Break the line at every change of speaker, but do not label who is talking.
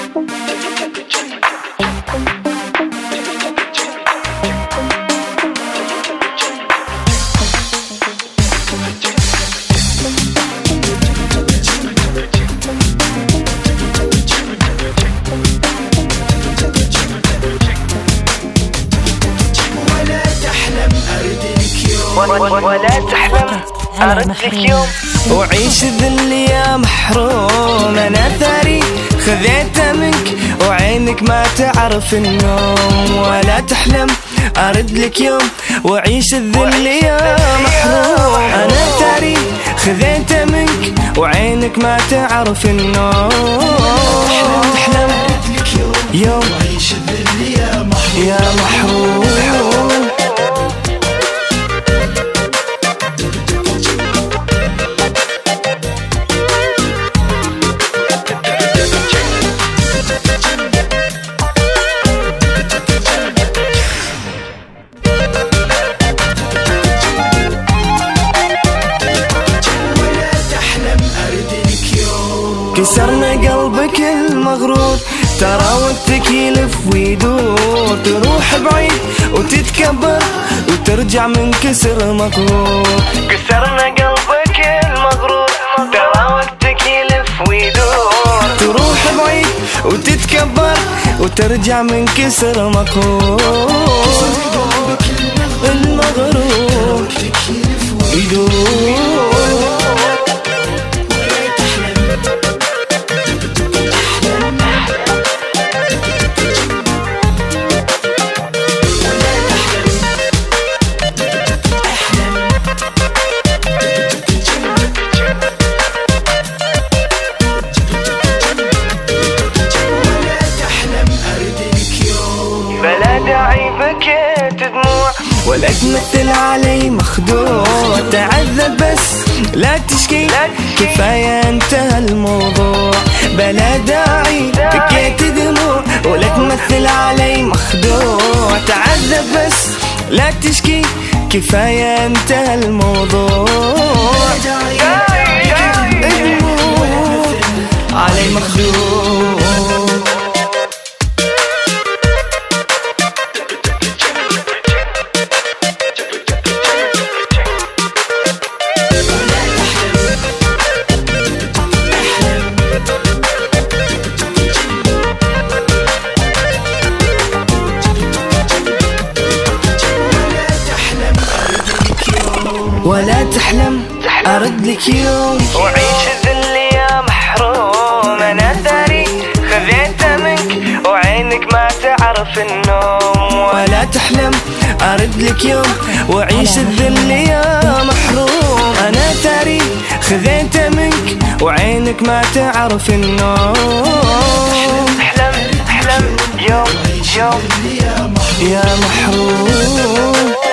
ولا تحلم أردلك يوم
وعيش ذل يا محروم. أنا ثري خذيته منك وعينك ما تعرف النوم. ولا تحلم أردلك يوم وعيش الذل يا محروم. أنا ثري خذيته منك وعينك ما تعرف النوم. تحلم أردلك يوم وعيش الذل يا محروم. كسرنا قلبك المغرور، ترى وقتك يلف ويدور. تروح بعيد وتتكبر وترجع من كسر مقهور.
كسرنا قلبك المغرور، ترى وقتك يلف ويدور.
تروح بعيد وتتكبر وترجع من كسر مقهور. المغرور يدور.
بلا داعي بكيت دموع
ولا تمثل علي مخدوع. تعذب بس لا تشكي، كفاية انتهى الموضوع. بلا داعي بكيت دموع ولا تمثل علي مخدوع. تعذب بس لا تشكي، كفاية انتهى الموضوع. علي مخدوع. ولا تحلم أردلك يوم
وعيش ذل يا محروم. أنا ثري خذيته منك وعينك ما تعرف النوم.
ولا تحلم أردلك يوم وعيش الذل يا محروم. أنا ثري خذيته منك وعينك ما تعرف النوم.
احلم يوم
يا محروم.